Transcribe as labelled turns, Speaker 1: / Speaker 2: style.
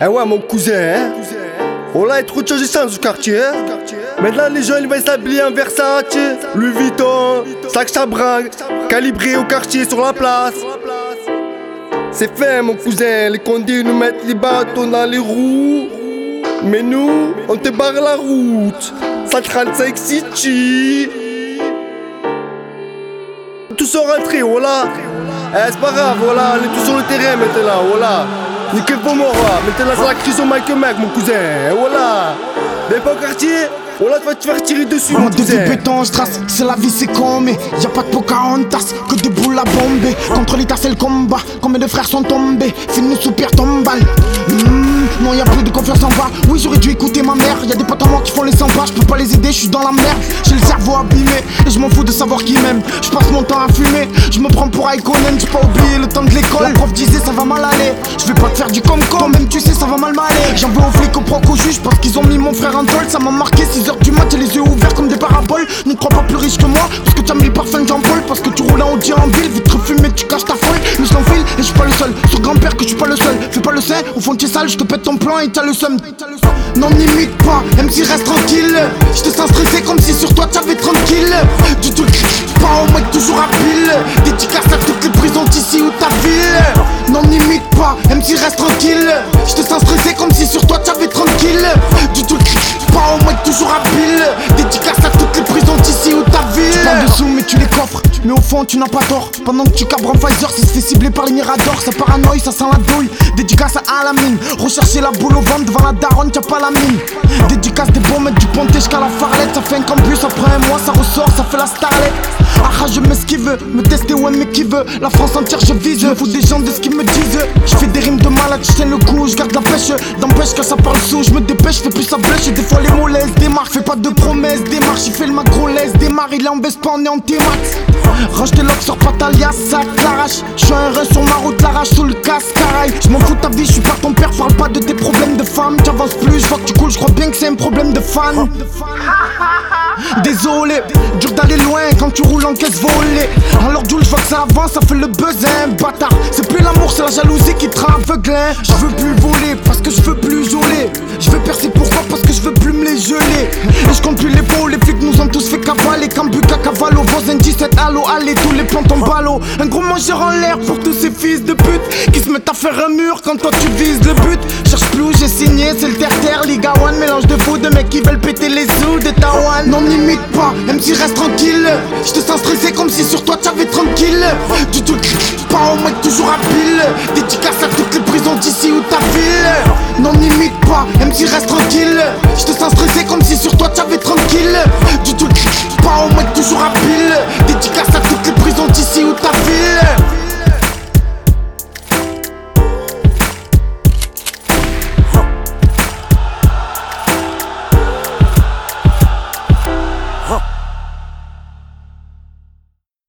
Speaker 1: Eh ouais mon cousin, hein? On a trop changé ça dans ce quartier, hein? Maintenant les jeunes ils vont s'habiller en Versace, Louis Vuitton, sac Chabringue, calibré au quartier sur la place. C'est fait mon cousin, les condés nous mettent les bâtons dans les roues. Mais nous, on te barre la route. Ça 35 City. Tous sont rentrés, voilà. C'est pas grave, voilà, on est tous sur le terrain maintenant, voilà. Nickel pour moi, maintenant c'est la crise au Mike mon cousin, voilà. Mais pas au quartier, voilà, tu vas te faire tirer dessus, mon cousin.
Speaker 2: Des béton, strass, c'est la vie, c'est comme. Y'a pas de Pocahontas, que des boules à bomber. Contre l'État, c'est le combat. Combien de frères sont tombés? Fini sous pierre tombale. Non, y'a plus de confiance en bas. Oui, j'aurais dû écouter ma mère. Y'a des potes à moi qui font les 100 pas. J'peux pas les aider, j'suis dans la merde. J'ai le cerveau abîmé et j'm'en fous de savoir qui m'aime. J'passe mon temps à fumer. J'me prends pour Iconen. J'ai pas oublié le temps de l'école. La prof disait ça va mal aller. J'vais pas te faire du com-com. Toi-même, tu sais, ça va mal m'aller. J'en veux aux flics, aux procs, aux juges. Parce qu'ils ont mis mon frère en tôle. Ça m'a marqué 6h du mat. J'ai les yeux ouverts comme des paraboles. Ne crois pas plus riche que moi. Parce que t'as mis le parfum de Jean-Paul. Parce que tu roules en Audi en ville. Vitre fumée, tu caches ta folle. Mais je l'enfile et j'suis pas le seul. Sur grand-père que j'suis pas le seul. Fais pas le sein. Au fond, t'es sale. J'te pète ton plan et t'as le seum. Non, n'imite pas. MC reste tranquille. J'te sens stressé comme si sur toi t'avais tranquille. Tu te pas au mec toujours à pile. Dédicace à toutes les prisons d'ici ou ta ville. Non, n'imite pas. MC reste tranquille. J'te sens stressé comme si sur toi t'avais tranquille. Tu te pas au mec toujours à pile. Dédicace à toutes les prisons d'ici ou ta ville. Tu parles de sous mais tu les coffres. Mais au fond tu n'as pas tort. Pendant que tu cabres en Pfizer, ça se fait cibler par les miradors. Ça paranoïe, ça sent la douille. Dédicace à la mine. Rechercher la boule au ventre devant la daronne, t'as pas la mine. Dédicace des bons mecs du ponté jusqu'à la farlette. Ça fait un campus, après un mois ça ressort, ça fait la starlette. Ah je m'esquive, me tester ouais mais qui veut. La France entière je vise, je me fous des gens de ce qu'ils me disent. Je fais des rimes de malade, je tiens le coup, je garde la pêche. D'empêche que ça parle sous, je me dépêche, fais plus sa blèche. Et des fois les mots laissent démarre, fais pas de promesses, démarche. Il fait le macro laisse, démarre, il est en baisse pas, on est en T-Max. Range tes locks sur Patalia, ça t'arrache. J'suis un rein sur ma route, l'arrache sous le casque, caraï. J'm'en fous ta vie, j'suis pas ton père, parle pas de tes problèmes de femme. T'avances plus, j'vois que tu coules, j'crois bien que c'est un problème de fan. Désolé, dur d'aller loin quand tu roules en caisse volée. Alors Jules, j'vois que ça avance, ça fait le buzz, hein, bâtard. C'est plus l'amour, c'est la jalousie qui te rend aveugle, hein. Je veux plus voler parce que je veux plus geler. Je veux percer pourquoi? Parce que je veux plus me les geler. Et je compte plus les pots, les flics nous ont tous fait cavaler. Cambuc à Cavallo, voisin 17, allo, allez, tous les plans tombent à l'eau. Un gros mangeur en l'air pour tous ces fils de pute qui se mettent à faire un mur quand toi tu vises le but. Cherche plus où j'ai signé, c'est le terre-terre, Liga One. Mélange de faux, de mecs qui veulent péter les sous de Taïwan. Non, n'imite pas, MC reste tranquille. Je te sens stressé comme si sur toi t'avais tranquille. Tu te pas au mec toujours à pile. Dédicace à toutes les prisons d'ici ou ta ville. Non, n'imite pas, MC reste tranquille. Je te sens stressé comme si sur toi t'avais tranquille.